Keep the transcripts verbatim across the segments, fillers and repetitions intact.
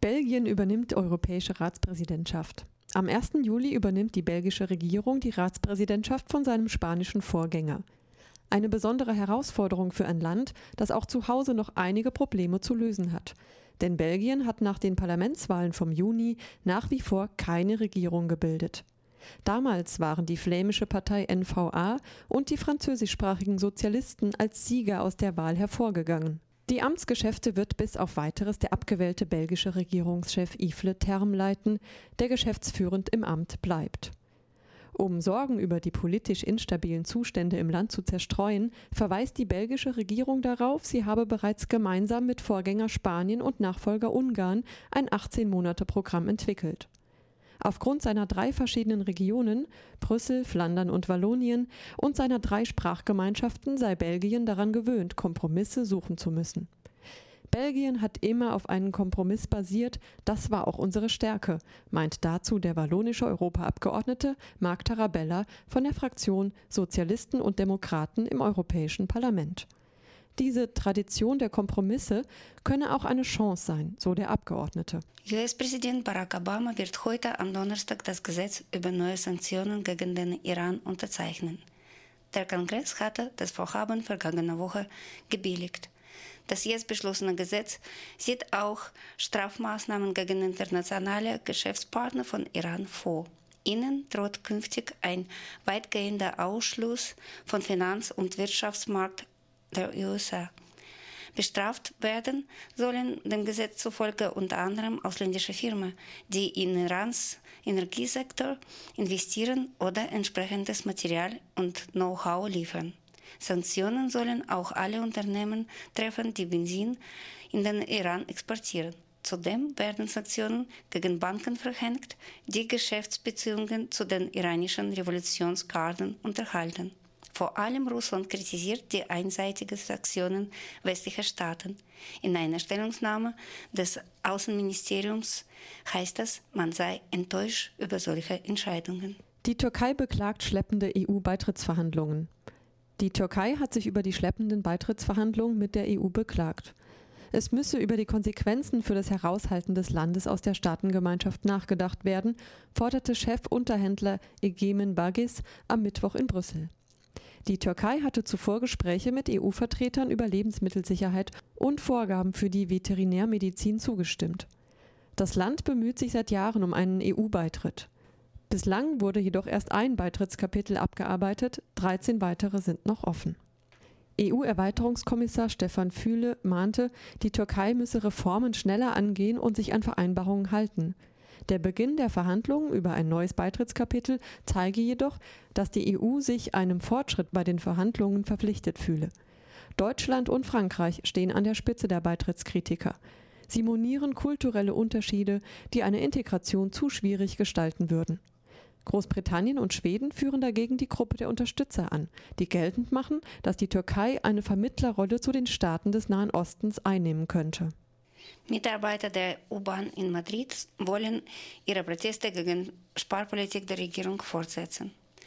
Belgien übernimmt europäische Ratspräsidentschaft. Am ersten Juli übernimmt die belgische Regierung die Ratspräsidentschaft von seinem spanischen Vorgänger. Eine besondere Herausforderung für ein Land, das auch zu Hause noch einige Probleme zu lösen hat. Denn Belgien hat nach den Parlamentswahlen vom Juni nach wie vor keine Regierung gebildet. Damals waren die flämische Partei N V A und die französischsprachigen Sozialisten als Sieger aus der Wahl hervorgegangen. Die Amtsgeschäfte wird bis auf Weiteres der abgewählte belgische Regierungschef Yves Le Terme leiten, der geschäftsführend im Amt bleibt. Um Sorgen über die politisch instabilen Zustände im Land zu zerstreuen, verweist die belgische Regierung darauf, sie habe bereits gemeinsam mit Vorgänger Spanien und Nachfolger Ungarn ein achtzehn-Monate-Programm entwickelt. Aufgrund seiner drei verschiedenen Regionen, Brüssel, Flandern und Wallonien, und seiner drei Sprachgemeinschaften sei Belgien daran gewöhnt, Kompromisse suchen zu müssen. Belgien hat immer auf einen Kompromiss basiert, das war auch unsere Stärke, meint dazu der wallonische Europaabgeordnete Marc Tarabella von der Fraktion Sozialisten und Demokraten im Europäischen Parlament. Diese Tradition der Kompromisse könne auch eine Chance sein, so der Abgeordnete. U S-Präsident Barack Obama wird heute am Donnerstag das Gesetz über neue Sanktionen gegen den Iran unterzeichnen. Der Kongress hatte das Vorhaben vergangene Woche gebilligt. Das jetzt beschlossene Gesetz sieht auch Strafmaßnahmen gegen internationale Geschäftspartner von Iran vor. Ihnen droht künftig ein weitgehender Ausschluss von Finanz- und Wirtschaftsmarkt der U S A. Bestraft werden sollen dem Gesetz zufolge unter anderem ausländische Firmen, die in Irans Energiesektor investieren oder entsprechendes Material und Know-how liefern. Sanktionen sollen auch alle Unternehmen treffen, die Benzin in den Iran exportieren. Zudem werden Sanktionen gegen Banken verhängt, die Geschäftsbeziehungen zu den iranischen Revolutionsgarden unterhalten. Vor allem Russland kritisiert die einseitigen Sanktionen westlicher Staaten. In einer Stellungnahme des Außenministeriums heißt es, man sei enttäuscht über solche Entscheidungen. Die Türkei beklagt schleppende E U-Beitrittsverhandlungen. Die Türkei hat sich über die schleppenden Beitrittsverhandlungen mit der E U beklagt. Es müsse über die Konsequenzen für das Heraushalten des Landes aus der Staatengemeinschaft nachgedacht werden, forderte Chefunterhändler Egemen Bagis am Mittwoch in Brüssel. Die Türkei hatte zuvor Gespräche mit E U-Vertretern über Lebensmittelsicherheit und Vorgaben für die Veterinärmedizin zugestimmt. Das Land bemüht sich seit Jahren um einen E U-Beitritt. Bislang wurde jedoch erst ein Beitrittskapitel abgearbeitet, dreizehn weitere sind noch offen. E U-Erweiterungskommissar Stefan Füle mahnte, die Türkei müsse Reformen schneller angehen und sich an Vereinbarungen halten. Der Beginn der Verhandlungen über ein neues Beitrittskapitel zeige jedoch, dass die E U sich einem Fortschritt bei den Verhandlungen verpflichtet fühle. Deutschland und Frankreich stehen an der Spitze der Beitrittskritiker. Sie monieren kulturelle Unterschiede, die eine Integration zu schwierig gestalten würden. Großbritannien und Schweden führen dagegen die Gruppe der Unterstützer an, die geltend machen, dass die Türkei eine Vermittlerrolle zu den Staaten des Nahen Ostens einnehmen könnte. Mitarbeiter der U-Bahn in Madrid wollen ihre Proteste gegen Sparpolitik der Regierung fortsetzen.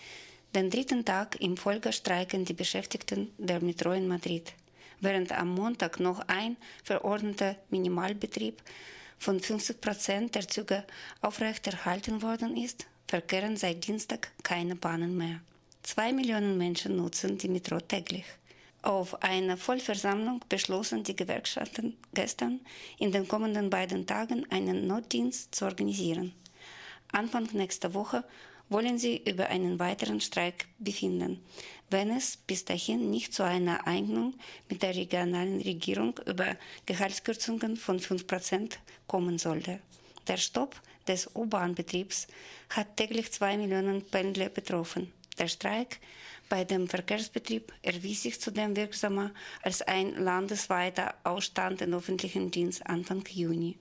Den dritten Tag im Folge streiken die Beschäftigten der Metro in Madrid. Während am Montag noch ein verordneter Minimalbetrieb von fünfzig Prozent der Züge aufrechterhalten worden ist, verkehren seit Dienstag keine Bahnen mehr. Zwei Millionen Menschen nutzen die Metro täglich. Auf einer Vollversammlung beschlossen die Gewerkschaften gestern, in den kommenden beiden Tagen einen Notdienst zu organisieren. Anfang nächster Woche wollen sie über einen weiteren Streik befinden, wenn es bis dahin nicht zu einer Einigung mit der regionalen Regierung über Gehaltskürzungen von fünf Prozent kommen sollte. Der Stopp des U-Bahn-Betriebs hat täglich zwei Millionen Pendler betroffen. Der Streik bei dem Verkehrsbetrieb erwies sich zudem wirksamer als ein landesweiter Ausstand im öffentlichen Dienst Anfang Juni.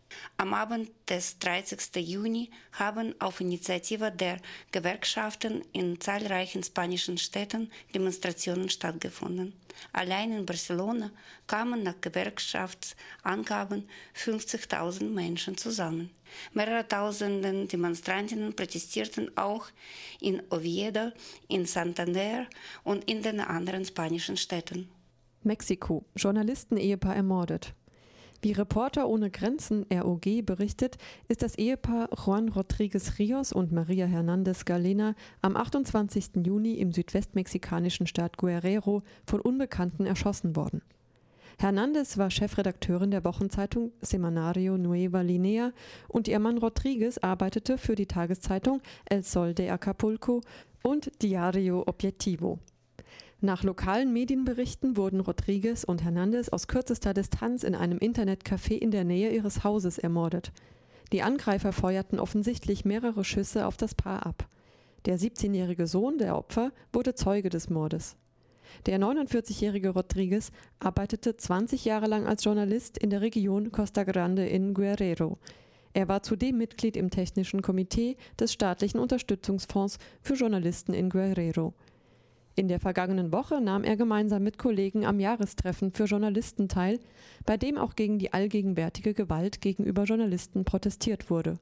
Am Abend des dreißigsten Juni haben auf Initiative der Gewerkschaften in zahlreichen spanischen Städten Demonstrationen stattgefunden. Allein in Barcelona kamen nach Gewerkschaftsangaben fünfzigtausend Menschen zusammen. Mehrere tausenden Demonstrantinnen protestierten auch in Oviedo, in Santander und in den anderen spanischen Städten. Mexiko. Journalisten-Ehepaar ermordet. Wie Reporter ohne Grenzen R O G berichtet, ist das Ehepaar Juan Rodríguez Ríos und María Hernández Galena am achtundzwanzigsten Juni im südwestmexikanischen Staat Guerrero von Unbekannten erschossen worden. Hernández war Chefredakteurin der Wochenzeitung Semanario Nueva Linea und ihr Mann Rodríguez arbeitete für die Tageszeitung El Sol de Acapulco und Diario Objetivo. Nach lokalen Medienberichten wurden Rodríguez und Hernández aus kürzester Distanz in einem Internetcafé in der Nähe ihres Hauses ermordet. Die Angreifer feuerten offensichtlich mehrere Schüsse auf das Paar ab. Der siebzehnjährige Sohn der Opfer wurde Zeuge des Mordes. Der neunundvierzigjährige Rodríguez arbeitete zwanzig Jahre lang als Journalist in der Region Costa Grande in Guerrero. Er war zudem Mitglied im Technischen Komitee des staatlichen Unterstützungsfonds für Journalisten in Guerrero. In der vergangenen Woche nahm er gemeinsam mit Kollegen am Jahrestreffen für Journalisten teil, bei dem auch gegen die allgegenwärtige Gewalt gegenüber Journalisten protestiert wurde.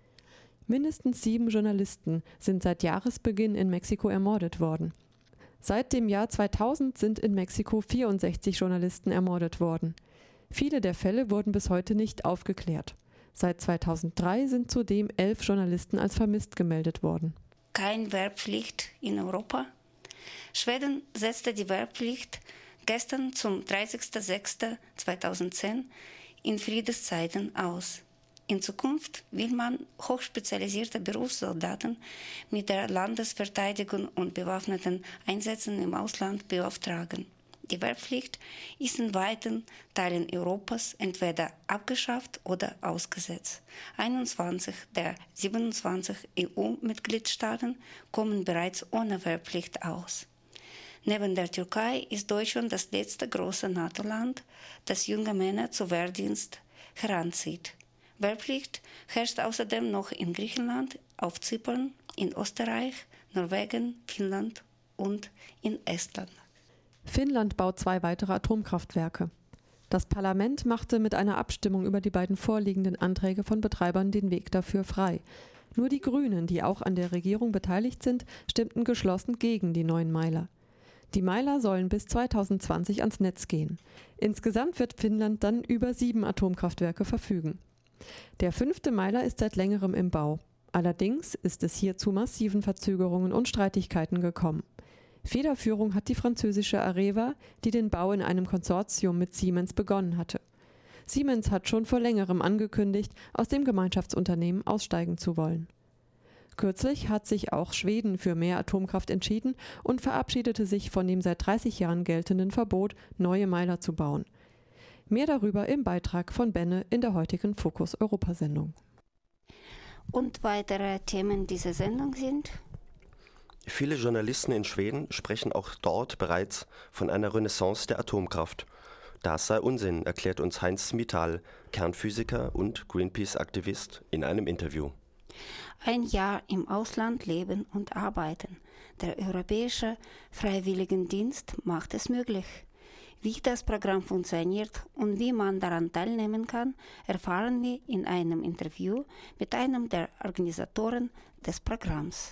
Mindestens sieben Journalisten sind seit Jahresbeginn in Mexiko ermordet worden. Seit dem Jahr zweitausend sind in Mexiko vierundsechzig Journalisten ermordet worden. Viele der Fälle wurden bis heute nicht aufgeklärt. Seit zweitausenddrei sind zudem elf Journalisten als vermisst gemeldet worden. Keine Wehrpflicht in Europa? Schweden setzte die Wehrpflicht gestern zum dreißigsten sechsten zweitausendzehn in Friedenszeiten aus. In Zukunft will man hochspezialisierte Berufssoldaten mit der Landesverteidigung und bewaffneten Einsätzen im Ausland beauftragen. Die Wehrpflicht ist in weiten Teilen Europas entweder abgeschafft oder ausgesetzt. einundzwanzig der siebenundzwanzig E U-Mitgliedstaaten kommen bereits ohne Wehrpflicht aus. Neben der Türkei ist Deutschland das letzte große NATO-Land, das junge Männer zu Wehrdienst heranzieht. Wehrpflicht herrscht außerdem noch in Griechenland, auf Zypern, in Österreich, Norwegen, Finnland und in Estland. Finnland baut zwei weitere Atomkraftwerke. Das Parlament machte mit einer Abstimmung über die beiden vorliegenden Anträge von Betreibern den Weg dafür frei. Nur die Grünen, die auch an der Regierung beteiligt sind, stimmten geschlossen gegen die neuen Meiler. Die Meiler sollen bis zweitausendzwanzig ans Netz gehen. Insgesamt wird Finnland dann über sieben Atomkraftwerke verfügen. Der fünfte Meiler ist seit längerem im Bau. Allerdings ist es hier zu massiven Verzögerungen und Streitigkeiten gekommen. Federführung hat die französische Areva, die den Bau in einem Konsortium mit Siemens begonnen hatte. Siemens hat schon vor längerem angekündigt, aus dem Gemeinschaftsunternehmen aussteigen zu wollen. Kürzlich hat sich auch Schweden für mehr Atomkraft entschieden und verabschiedete sich von dem seit dreißig Jahren geltenden Verbot, neue Meiler zu bauen. Mehr darüber im Beitrag von Benne in der heutigen Fokus Europa-Sendung. Und weitere Themen dieser Sendung sind: Viele Journalisten in Schweden sprechen auch dort bereits von einer Renaissance der Atomkraft. Das sei Unsinn, erklärt uns Heinz Smittal, Kernphysiker und Greenpeace-Aktivist, in einem Interview. Ein Jahr im Ausland leben und arbeiten. Der Europäische Freiwilligendienst macht es möglich. Wie das Programm funktioniert und wie man daran teilnehmen kann, erfahren wir in einem Interview mit einem der Organisatoren des Programms.